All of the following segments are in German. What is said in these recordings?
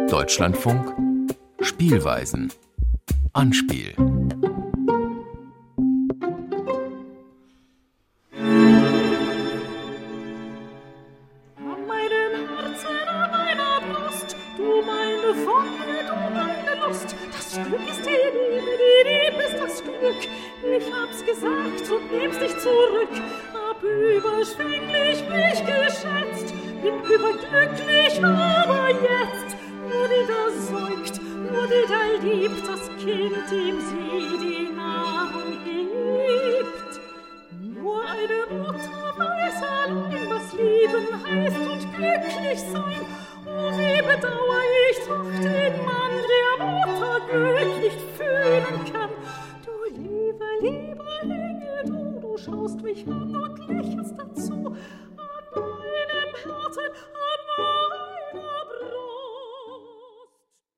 Deutschlandfunk Spielweisen. Anspiel. Ich hab's gesagt und nehm's nicht zurück, hab überschwänglich mich geschätzt, bin überglücklich, aber jetzt, nur die da säugt, nur die da liebt, das Kind, dem sie die Nahrung gibt. Nur eine Mutter weiß allein, was Lieben heißt und glücklich sein. Oh, wie bedauer ich doch den Mann, der Mutter Glück nicht fühlen kann. Lieber Engel, du schaust mich an und lächelst dazu, an meinem Herzen, an meiner Brust.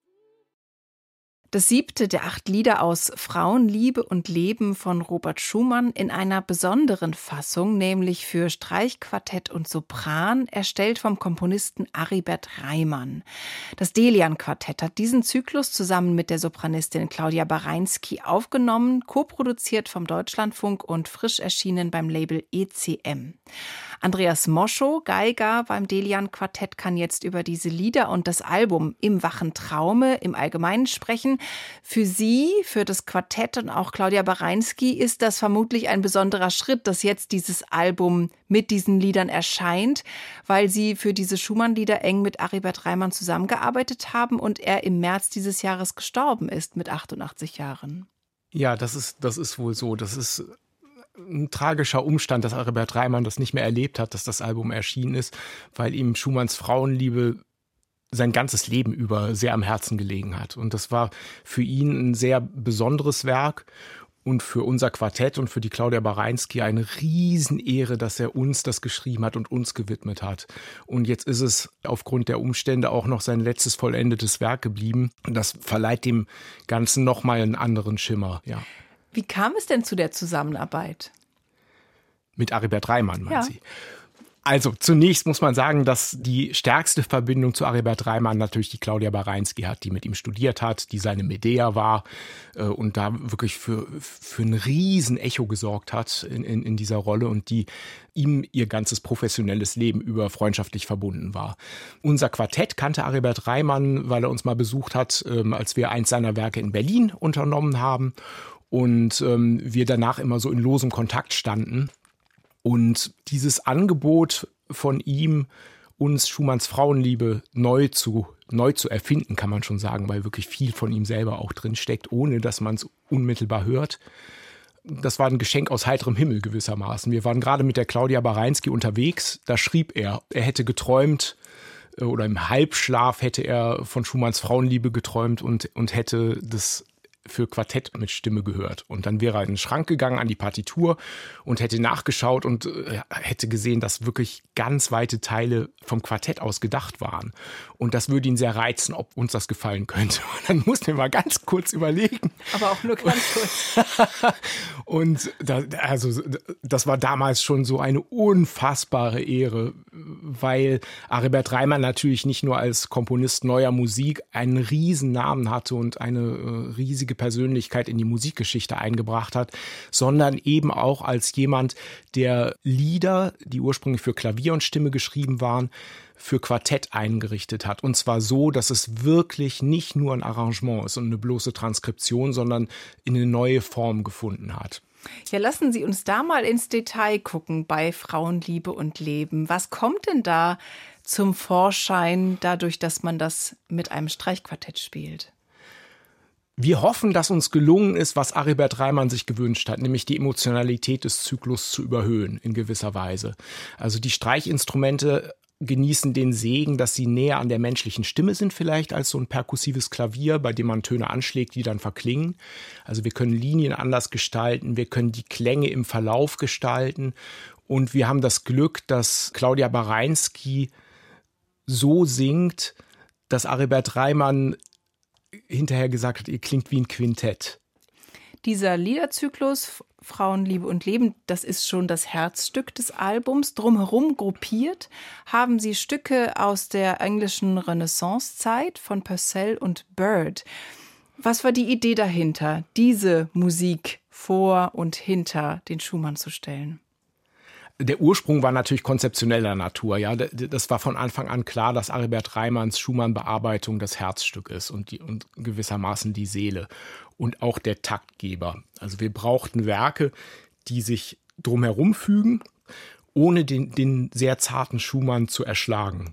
Das 7. der 8 Lieder aus Frauenliebe und Leben von Robert Schumann in einer besonderen Fassung, nämlich für Streichquartett und Sopran, erstellt vom Komponisten Aribert Reimann. Das Delian-Quartett hat diesen Zyklus zusammen mit der Sopranistin Claudia Barański aufgenommen, koproduziert vom Deutschlandfunk und frisch erschienen beim Label ECM. Andreas Moschow, Geiger beim Delian-Quartett, kann jetzt über diese Lieder und das Album Im wachen Traume im Allgemeinen sprechen. Für Sie, für das Quartett und auch Claudia Barański ist das vermutlich ein besonderer Schritt, dass jetzt dieses Album mit diesen Liedern erscheint, weil Sie für diese Schumann-Lieder eng mit Aribert Reimann zusammengearbeitet haben und er im März dieses Jahres gestorben ist mit 88 Jahren. Ja, das ist wohl so. Das ist ein tragischer Umstand, dass Aribert Reimann das nicht mehr erlebt hat, dass das Album erschienen ist, weil ihm Schumanns Frauenliebe sein ganzes Leben über sehr am Herzen gelegen hat. Und das war für ihn ein sehr besonderes Werk und für unser Quartett und für die Claudia Barański eine Riesenehre, dass er uns das geschrieben hat und uns gewidmet hat. Und jetzt ist es aufgrund der Umstände auch noch sein letztes vollendetes Werk geblieben. Und das verleiht dem Ganzen nochmal einen anderen Schimmer, ja. Wie kam es denn zu der Zusammenarbeit? Mit Aribert Reimann, meinen Sie? Also zunächst muss man sagen, dass die stärkste Verbindung zu Aribert Reimann natürlich die Claudia Barański hat, die mit ihm studiert hat, die seine Medea war und da wirklich für ein riesen Echo gesorgt hat in dieser Rolle und die ihm ihr ganzes professionelles Leben über freundschaftlich verbunden war. Unser Quartett kannte Aribert Reimann, weil er uns mal besucht hat, als wir eins seiner Werke in Berlin unternommen haben und wir danach immer so in losem Kontakt standen. Und dieses Angebot von ihm, uns Schumanns Frauenliebe neu zu erfinden, kann man schon sagen, weil wirklich viel von ihm selber auch drin steckt, ohne dass man es unmittelbar hört. Das war ein Geschenk aus heiterem Himmel gewissermaßen. Wir waren gerade mit der Claudia Barański unterwegs. Da schrieb er hätte geträumt oder im Halbschlaf hätte er von Schumanns Frauenliebe geträumt und hätte das für Quartett mit Stimme gehört. Und dann wäre er in den Schrank gegangen an die Partitur und hätte nachgeschaut und hätte gesehen, dass wirklich ganz weite Teile vom Quartett aus gedacht waren. Und das würde ihn sehr reizen, ob uns das gefallen könnte. Und dann mussten wir mal ganz kurz überlegen. Aber auch nur ganz kurz. Und das war damals schon so eine unfassbare Ehre, weil Aribert Reimann natürlich nicht nur als Komponist neuer Musik einen riesen Namen hatte und eine riesige Persönlichkeit in die Musikgeschichte eingebracht hat, sondern eben auch als jemand, der Lieder, die ursprünglich für Klavier und Stimme geschrieben waren, für Quartett eingerichtet hat. Und zwar so, dass es wirklich nicht nur ein Arrangement ist und eine bloße Transkription, sondern in eine neue Form gefunden hat. Ja, lassen Sie uns da mal ins Detail gucken bei Frauenliebe und Leben. Was kommt denn da zum Vorschein, dadurch, dass man das mit einem Streichquartett spielt? Wir hoffen, dass uns gelungen ist, was Aribert Reimann sich gewünscht hat, nämlich die Emotionalität des Zyklus zu überhöhen in gewisser Weise. Also die Streichinstrumente genießen den Segen, dass sie näher an der menschlichen Stimme sind vielleicht als so ein perkussives Klavier, bei dem man Töne anschlägt, die dann verklingen. Also wir können Linien anders gestalten, wir können die Klänge im Verlauf gestalten und wir haben das Glück, dass Claudia Barański so singt, dass Aribert Reimann hinterher gesagt hat, ihr klingt wie ein Quintett. Dieser Liederzyklus Frauen, Liebe und Leben, das ist schon das Herzstück des Albums. Drumherum gruppiert haben sie Stücke aus der englischen Renaissancezeit von Purcell und Byrd. Was war die Idee dahinter, diese Musik vor und hinter den Schumann zu stellen? Der Ursprung war natürlich konzeptioneller Natur. Ja, das war von Anfang an klar, dass Aribert Reimanns Schumann-Bearbeitung das Herzstück ist und gewissermaßen die Seele und auch der Taktgeber. Also wir brauchten Werke, die sich drumherum fügen, ohne den sehr zarten Schumann zu erschlagen.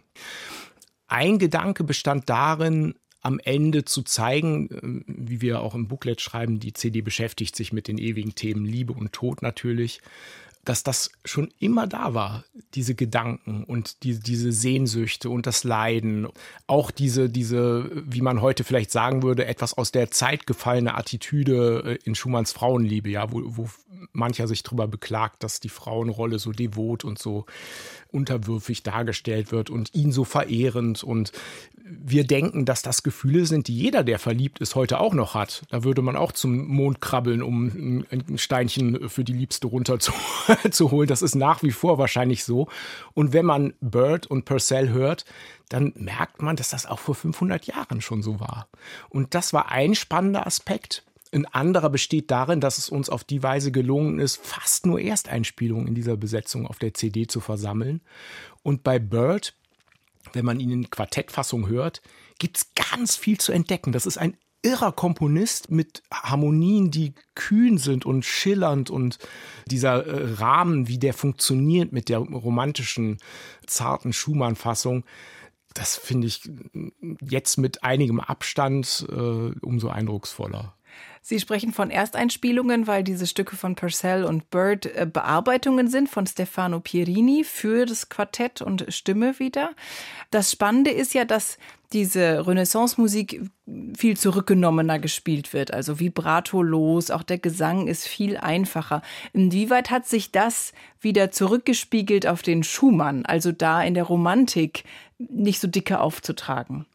Ein Gedanke bestand darin, am Ende zu zeigen, wie wir auch im Booklet schreiben, die CD beschäftigt sich mit den ewigen Themen Liebe und Tod natürlich, dass das schon immer da war, diese Gedanken und diese Sehnsüchte und das Leiden, auch diese, wie man heute vielleicht sagen würde, etwas aus der Zeit gefallene Attitüde in Schumanns Frauenliebe, ja, wo mancher sich darüber beklagt, dass die Frauenrolle so devot und so unterwürfig dargestellt wird und ihn so verehrend. Und wir denken, dass das Gefühle sind, die jeder, der verliebt ist, heute auch noch hat. Da würde man auch zum Mond krabbeln, um ein Steinchen für die Liebste runterzuholen. Das ist nach wie vor wahrscheinlich so. Und wenn man Byrd und Purcell hört, dann merkt man, dass das auch vor 500 Jahren schon so war. Und das war ein spannender Aspekt. Ein anderer besteht darin, dass es uns auf die Weise gelungen ist, fast nur Ersteinspielungen in dieser Besetzung auf der CD zu versammeln. Und bei Byrd, wenn man ihn in Quartettfassung hört, gibt es ganz viel zu entdecken. Das ist ein irrer Komponist mit Harmonien, die kühn sind und schillernd. Und dieser Rahmen, wie der funktioniert mit der romantischen, zarten Schumann-Fassung, das finde ich jetzt mit einigem Abstand umso eindrucksvoller. Sie sprechen von Ersteinspielungen, weil diese Stücke von Purcell und Byrd Bearbeitungen sind von Stefano Pierini für das Quartett und Stimme wieder. Das Spannende ist ja, dass diese Renaissance-Musik viel zurückgenommener gespielt wird, also vibratolos, auch der Gesang ist viel einfacher. Inwieweit hat sich das wieder zurückgespiegelt auf den Schumann, also da in der Romantik nicht so dicke aufzutragen?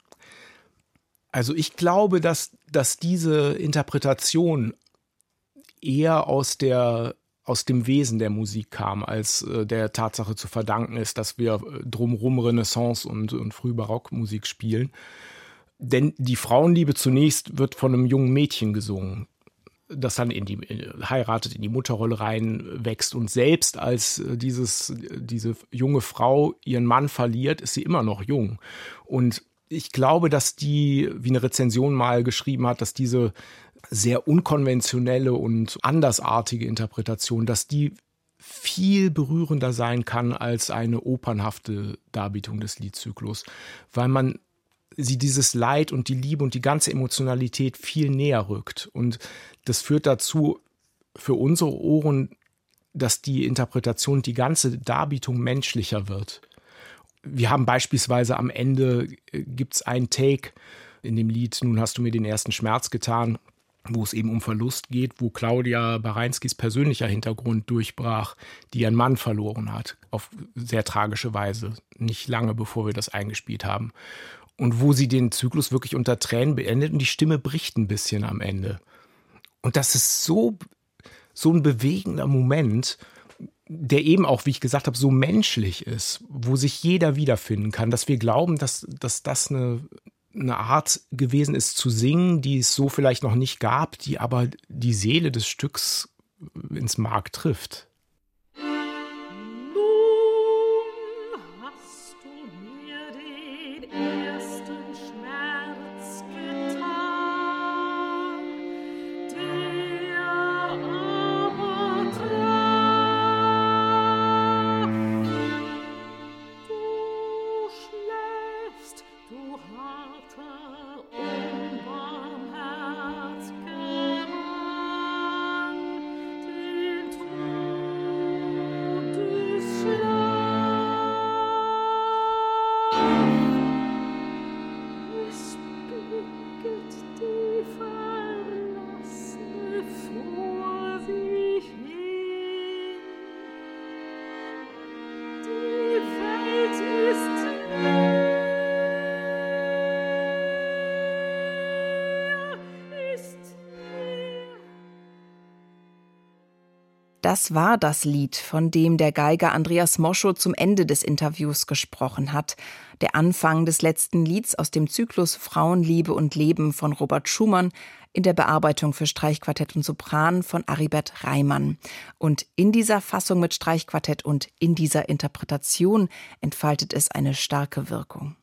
Also ich glaube, dass diese Interpretation eher aus dem Wesen der Musik kam, als der Tatsache zu verdanken ist, dass wir drumherum Renaissance und Frühbarockmusik spielen. Denn die Frauenliebe zunächst wird von einem jungen Mädchen gesungen, das dann heiratet, in die Mutterrolle reinwächst und selbst als diese junge Frau ihren Mann verliert, ist sie immer noch jung. Und ich glaube, dass die, wie eine Rezension mal geschrieben hat, dass diese sehr unkonventionelle und andersartige Interpretation, dass die viel berührender sein kann als eine opernhafte Darbietung des Liedzyklus, weil man sie dieses Leid und die Liebe und die ganze Emotionalität viel näher rückt. Und das führt dazu, für unsere Ohren, dass die Interpretation, die ganze Darbietung menschlicher wird. Wir haben beispielsweise am Ende, gibt's einen Take in dem Lied Nun hast du mir den ersten Schmerz getan, wo es eben um Verlust geht, wo Claudia Baranskis persönlicher Hintergrund durchbrach, die ihren Mann verloren hat, auf sehr tragische Weise, nicht lange bevor wir das eingespielt haben. Und wo sie den Zyklus wirklich unter Tränen beendet und die Stimme bricht ein bisschen am Ende. Und das ist so ein bewegender Moment, der eben auch, wie ich gesagt habe, so menschlich ist, wo sich jeder wiederfinden kann, dass wir glauben, dass das eine Art gewesen ist zu singen, die es so vielleicht noch nicht gab, die aber die Seele des Stücks ins Mark trifft. Das war das Lied, von dem der Geiger Andreas Moschow zum Ende des Interviews gesprochen hat. Der Anfang des letzten Lieds aus dem Zyklus Frauen, Liebe und Leben von Robert Schumann in der Bearbeitung für Streichquartett und Sopran von Aribert Reimann. Und in dieser Fassung mit Streichquartett und in dieser Interpretation entfaltet es eine starke Wirkung.